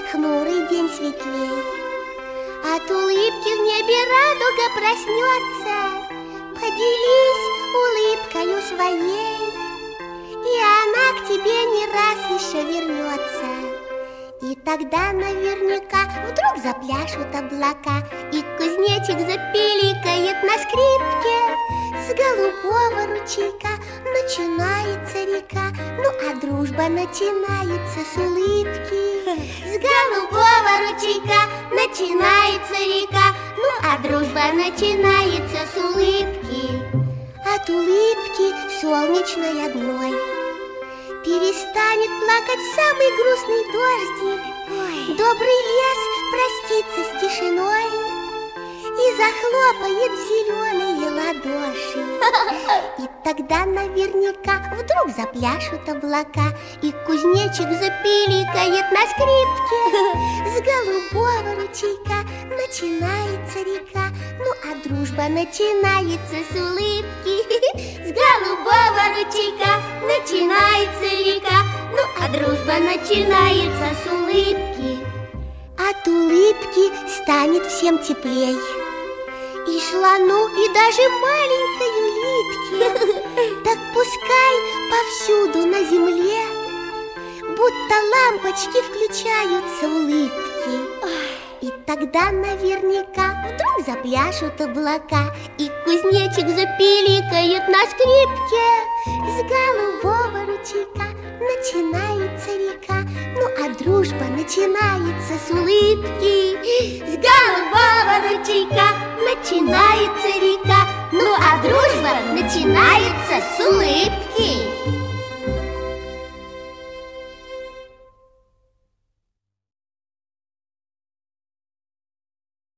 хмурый день светлей. От улыбки в небе радуга проснется. Поделись улыбкою своей, и она к тебе не раз еще вернется. И тогда наверняка вдруг запляшут облака, и кузнечик запиликает на скрипке. С голубого ручейка начинается река, ну а дружба начинается с улыбки. С голубого ручейка начинается река, ну а дружба начинается с улыбки. От улыбки солнечной одной перестанет плакать самый грустный дождик. Добрый лес простится с тишиной и захлопает в зеленые ладоши. И тогда наверняка вдруг запляшут облака, и кузнечик запиликает на скрипке. С голубого ручейка начинается река, ну а дружба начинается с улыбки. С голубого ручейка начинается река, ну а дружба начинается с улыбки. От улыбки станет всем теплей, и слону, и даже маленькой улитке. Так пускай повсюду на земле будто лампочки включаются улыбки. И тогда наверняка вдруг запляшут облака, и кузнечик запиликает на скрипке. С голубого ручейка начинается река, ну а дружба начинается с улыбки. С голубого ручейка начинается река, ну а дружба начинается с улыбки.